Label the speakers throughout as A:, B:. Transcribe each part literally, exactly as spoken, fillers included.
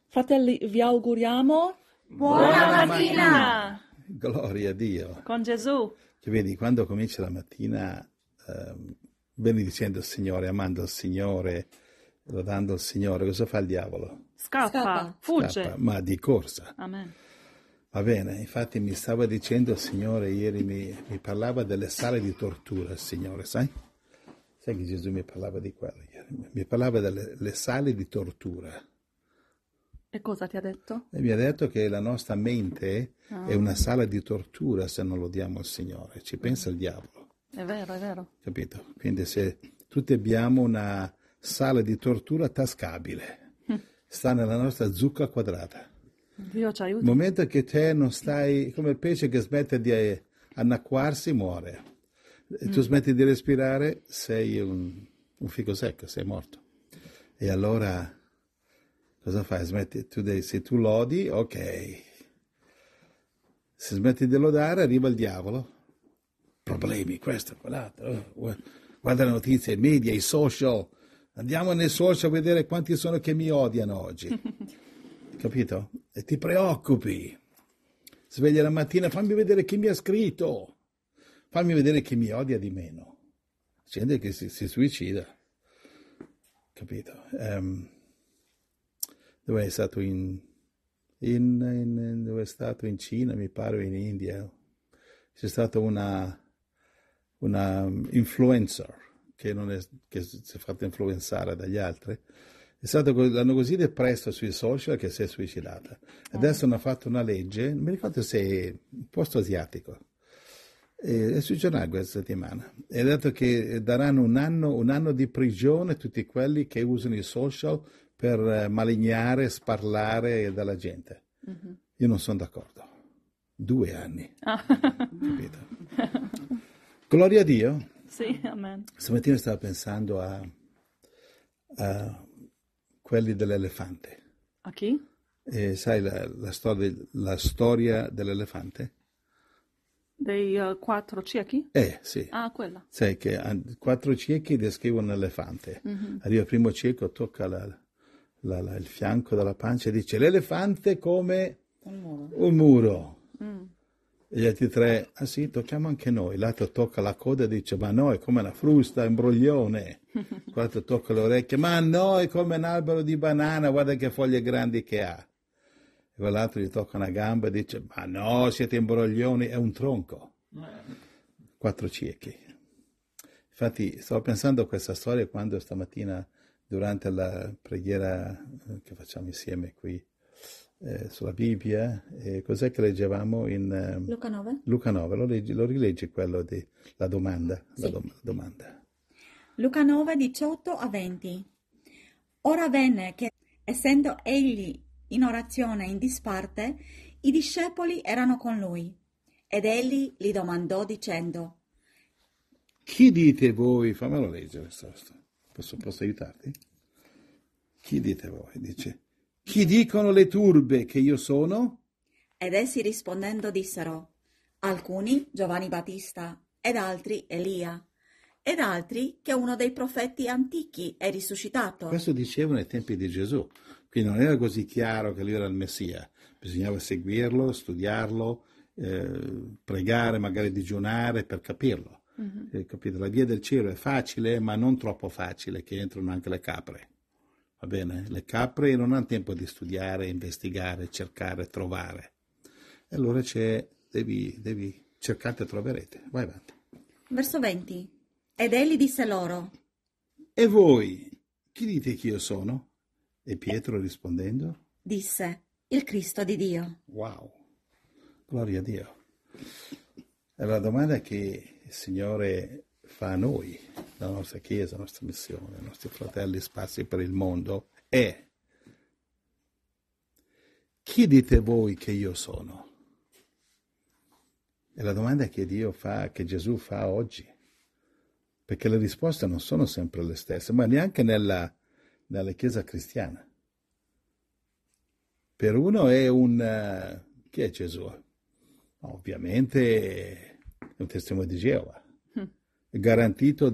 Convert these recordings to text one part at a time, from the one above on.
A: Fratelli, vi auguriamo
B: buona mattina!
C: Gloria a Dio.
A: Con Gesù.
C: Che vedi, quando comincia la mattina eh, benedicendo il Signore, amando il Signore, lodando il Signore, cosa fa il diavolo?
A: Scappa,
B: Scappa.
A: fugge.
C: Scappa, ma di corsa.
A: Amen.
C: Va bene, infatti mi stava dicendo il Signore ieri, mi, mi parlava delle sale di tortura, il Signore, sai? Sai che Gesù mi parlava di quello ieri? Mi parlava delle le sale di tortura.
A: E cosa ti ha detto?
C: E mi ha detto che la nostra mente
A: Ah.
C: è una sala di tortura se non lo diamo al Signore, ci pensa il diavolo,
A: È vero, è vero.
C: capito? Quindi se tutti abbiamo una sala di tortura tascabile, sta nella nostra zucca quadrata.
A: Dio ci
C: Il
A: aiuti.
C: momento che te non stai, come il pesce che smette di annacquarsi, muore. E tu smetti di respirare, sei un, un fico secco, sei morto. E allora cosa fai? Smetti, tu devi, se tu lodi, ok. Se smetti di lodare, arriva il diavolo. Problemi, questo, quell'altro. Oh, guarda le notizie, i media, i social. Andiamo nei social a vedere quanti sono che mi odiano oggi. Capito? E ti preoccupi. Sveglia la mattina, fammi vedere chi mi ha scritto. Fammi vedere chi mi odia di meno. Gente che si, si suicida. Capito? Um, dove è stato in, in, in dove è stato in Cina, mi pare, in India. C'è stata una, una influencer che, non è, che si è fatta influenzare dagli altri. È stato, l'hanno così depresso sui social che si è suicidata. Adesso hanno fatto una legge, non mi ricordo se è un posto asiatico, è, è sui giornali questa settimana. E ha detto che daranno un anno, un anno di prigione a tutti quelli che usano i social per malignare, sparlare dalla gente.
A: Mm-hmm.
C: Io non sono d'accordo. Due anni.
A: Ah.
C: Capito? Gloria a Dio.
A: Sì, amen.
C: Stamattina stavo pensando a, a quelli dell'elefante.
A: A chi?
C: E sai la, la, storia, la storia dell'elefante?
A: Dei uh, quattro ciechi?
C: Eh, sì.
A: Ah, quella.
C: Sai che han- quattro ciechi descrivono un elefante.
A: Mm-hmm.
C: Arriva il primo cieco, tocca la, la, la, il fianco della pancia e dice l'elefante come
B: Un muro.
C: un muro.
A: Mm.
C: E gli altri tre, ah sì, tocchiamo anche noi. L'altro tocca la coda e dice, ma no, è come una frusta, è un broglione. L'altro tocca le orecchie, ma no, è come un albero di banana, guarda che foglie grandi che ha. E quell'altro gli tocca una gamba e dice, ma no, siete imbroglioni, è un tronco. Quattro ciechi. Infatti stavo pensando a questa storia quando stamattina, durante la preghiera eh, che facciamo insieme qui, Eh, sulla Bibbia, eh, cos'è che leggevamo in eh,
B: Luca nove.
C: Luca nove, lo, leggi, lo rileggi quello di la domanda,
B: Sì.
C: la dom- domanda.
B: Luca nove, diciotto a venti. Ora avvenne che, essendo egli in orazione in disparte, i discepoli erano con lui, ed egli li domandò dicendo,
C: Chi dite voi, fammelo leggere, sto- sto- posso, posso aiutarti? Chi dite voi? Dice, chi dicono le turbe che io sono?
B: ed essi rispondendo dissero, alcuni Giovanni Battista, ed altri Elia, ed altri che uno dei profeti antichi è risuscitato.
C: Questo dicevano ai tempi di Gesù, quindi non era così chiaro che lui era il Messia, bisognava seguirlo, studiarlo, eh, pregare, magari digiunare per capirlo.
A: Mm-hmm.
C: Eh, capito? La via del cielo è facile, ma non troppo facile, che entrano anche le capre. Va bene? Le capre non hanno tempo di studiare, investigare, cercare, trovare. E allora c'è, devi, devi cercate e troverete. Vai avanti.
B: Verso venti. Ed egli disse loro,
C: E voi, chi dite che io sono? E Pietro rispondendo,
B: disse, il Cristo di Dio.
C: wow, gloria a Dio. È la domanda che il Signore fa a noi, la nostra Chiesa, la nostra missione, i nostri fratelli sparsi per il mondo, è chi dite voi che io sono? È la domanda che Dio fa, che Gesù fa oggi, perché le risposte non sono sempre le stesse, ma neanche nella, nella Chiesa cristiana. Per uno è un... Uh, chi è Gesù? Ovviamente è un testimone di Geova, è garantito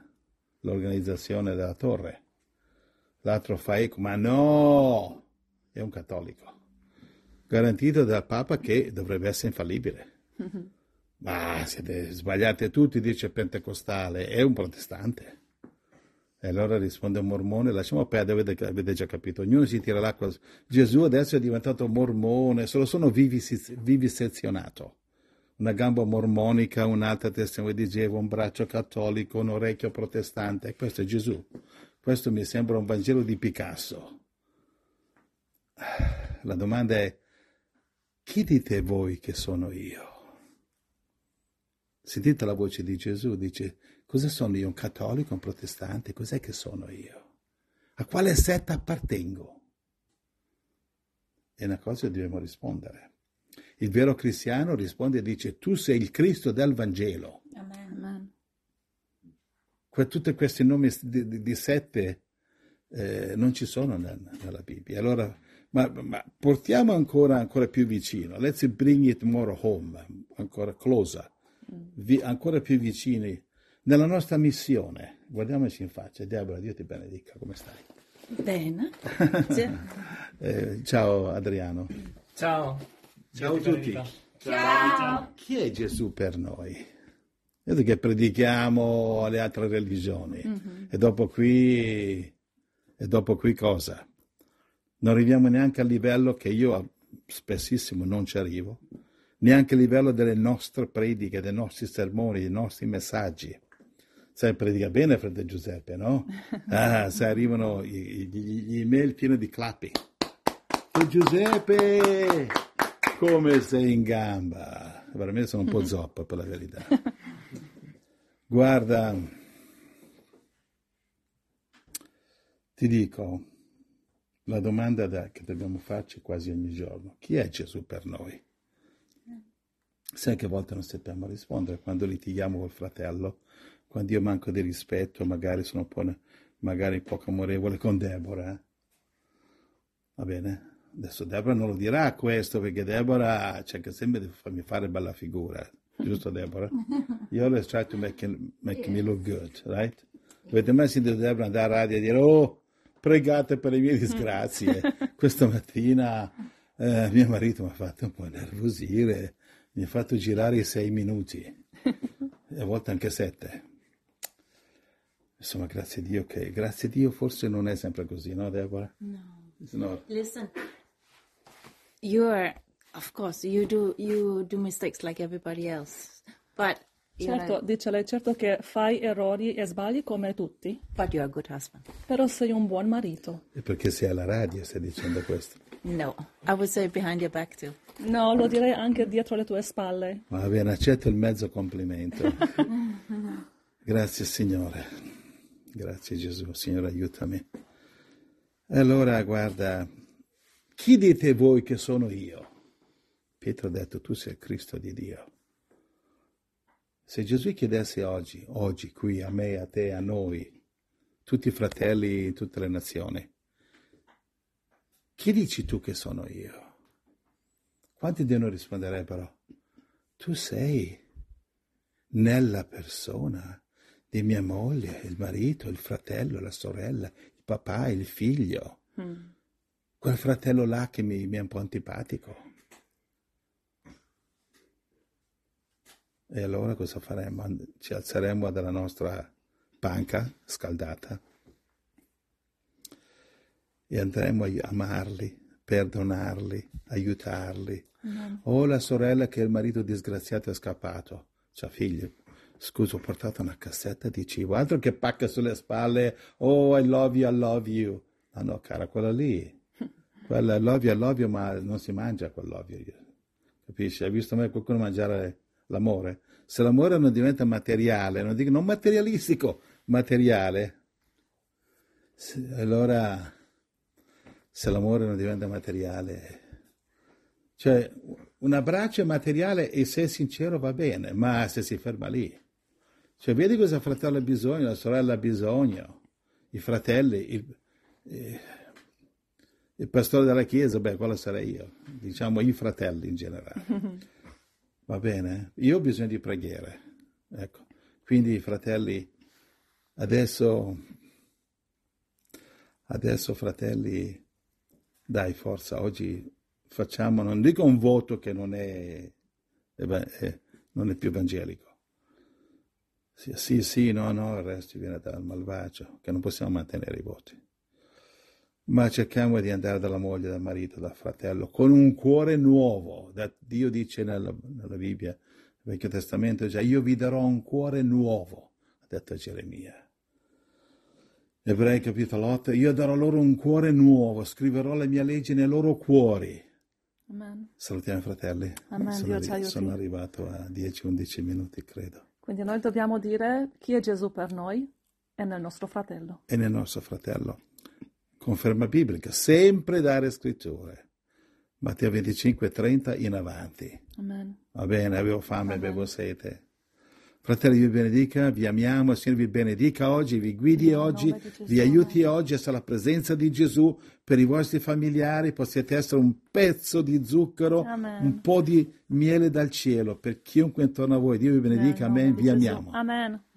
C: dall'organizzazione della torre. L'altro fa eco, ma no, è un cattolico, garantito dal Papa che dovrebbe essere infallibile. Ma siete sbagliati tutti, dice pentecostale, è un protestante. E allora risponde un mormone, lasciamo perdere, avete, avete già capito, ognuno si tira l'acqua. Gesù adesso è diventato mormone, se lo sono vivis- vivisezionato. Una gamba mormonica, un'altra testimone di Geova, un braccio cattolico, un orecchio protestante. E questo è Gesù. Questo mi sembra un Vangelo di Picasso. La domanda è, chi dite voi che sono io? Sentite la voce di Gesù, dice, cosa sono io, un cattolico, un protestante? Cos'è che sono io? A quale setta appartengo? È una cosa che dobbiamo rispondere. Il vero cristiano risponde e dice, tu sei il Cristo del Vangelo.
B: Amen.
A: Amen.
C: Que- tutti questi nomi di, di, di sette eh, non ci sono nel, nella Bibbia. Allora, ma, ma portiamo ancora, ancora più vicino. Let's bring it more home, ancora closer. Vi, ancora più vicini nella nostra missione. Guardiamoci in faccia. Deborah, Dio ti benedica, come stai?
D: Bene. Sì.
C: Eh, ciao Adriano.
E: Ciao.
C: Ciao a
E: Dio ti
C: tutti.
E: benedica.
D: Ciao.
C: Chi è Gesù per noi? Vedo che predichiamo le altre religioni
A: Mhm.
C: e dopo qui e dopo qui cosa? Non arriviamo neanche al livello che io spessissimo non ci arrivo, neanche a livello delle nostre prediche, dei nostri sermoni, dei nostri messaggi. Sai, predica bene frate Giuseppe, no? Ah, sai, arrivano gli, gli, gli email pieni di clappi. E Giuseppe, come sei in gamba? Veramente sono un po' zoppo, per la verità. Guarda, ti dico, la domanda da, che dobbiamo farci quasi ogni giorno, chi è Gesù per noi? Sai che a volte non sappiamo rispondere, quando litighiamo col fratello, quando io manco di rispetto, magari sono un po', magari poco amorevole con Deborah. Eh? Va bene? Adesso Deborah non lo dirà questo, perché Deborah cerca sempre di farmi fare bella figura. Giusto, Deborah? You always try to make, make me look good, right? Avete mai sentito Deborah andare a radio e dire, oh, pregate per le mie disgrazie. Questa mattina eh, mio marito mi ha fatto un po' nervosire, mi ha fatto girare i sei minuti, e a volte anche sette. Insomma, grazie a Dio che, grazie a Dio forse non è sempre così, no Deborah?
D: No.
C: No.
D: Listen. You're, of course, you do you do mistakes like everybody else, but you're,
A: Certo, dice lei, certo che fai errori e sbagli come tutti,
D: but you're a good husband.
A: però sei un buon marito.
C: E perché sei alla radio stai dicendo questo?
D: No, I would say behind your back too.
A: No, lo direi anche dietro le tue spalle.
C: Va bene, accetto il mezzo complimento. Grazie Signore, grazie Gesù, Signore aiutami. Allora guarda, chi dite voi che sono io? Pietro ha detto, tu sei il Cristo di Dio. Se Gesù chiedesse oggi, oggi qui a me, a te, a noi, tutti i fratelli in tutte le nazioni, chi dici tu che sono io? Quanti di noi risponderebbero, tu sei nella persona di mia moglie, il marito, il fratello, la sorella, il papà, il figlio, mm. quel fratello là che mi, mi è un po' antipatico. E allora cosa faremo? Ci alzeremo dalla nostra panca scaldata e andremo a amarli, perdonarli, aiutarli. Mm. O la sorella che il marito disgraziato è scappato, c'ha figli. Scusa, ho portato una cassetta di cibo, altro che pacca sulle spalle, oh I love you, I love you. No, no, cara, quella lì, quella I love you, I love you, ma non si mangia quel love you. Capisci? Hai visto mai qualcuno mangiare l'amore? Se l'amore non diventa materiale, non dico non materialistico, materiale, se, allora se l'amore non diventa materiale, cioè un abbraccio è materiale e se è sincero va bene, ma se si ferma lì, cioè vedi cosa il fratello ha bisogno, la sorella ha bisogno, i fratelli, il, eh, il pastore della chiesa, beh, quello sarei io, diciamo i fratelli in generale. Va bene? Io ho bisogno di preghiere, ecco. Quindi, fratelli, adesso, adesso, fratelli, Dai, forza, oggi facciamo, non dico un voto che non è, eh beh, eh, non è più evangelico. Sì, sì, sì, no, no, il resto viene dal malvagio, che non possiamo mantenere i voti. Ma cerchiamo di andare dalla moglie, dal marito, dal fratello, con un cuore nuovo. Da, Dio dice nella, nella Bibbia, nel Vecchio Testamento, già, io vi darò un cuore nuovo, ha detto Geremia. Ebrei capitolo otto, io darò loro un cuore nuovo, scriverò le mie leggi nei loro cuori.
A: Amen.
C: Salutiamo i fratelli.
A: Amen,
C: Sono,
A: Dio ci aiuti.
C: sono arrivato a dieci undici minuti, credo.
A: Quindi noi dobbiamo dire chi è Gesù per noi e nel nostro fratello.
C: E nel nostro fratello. Conferma biblica, sempre dare scritture. Matteo venticinque trenta in avanti.
A: Amen.
C: Va bene, avevo fame,
A: Amen.
C: avevo sete. Fratelli, vi benedica, vi amiamo, il Signore vi benedica oggi, vi guidi
A: Nel
C: oggi,
A: nome di Gesù,
C: vi aiuti
A: amen.
C: oggi a essere alla presenza di Gesù per i vostri familiari, possiate essere un pezzo di zucchero,
A: Amen.
C: un po' di miele dal cielo per chiunque intorno a voi. Dio vi benedica,
A: Nel nome
C: amen,
A: di
C: vi
A: Gesù.
C: amiamo.
A: Amen.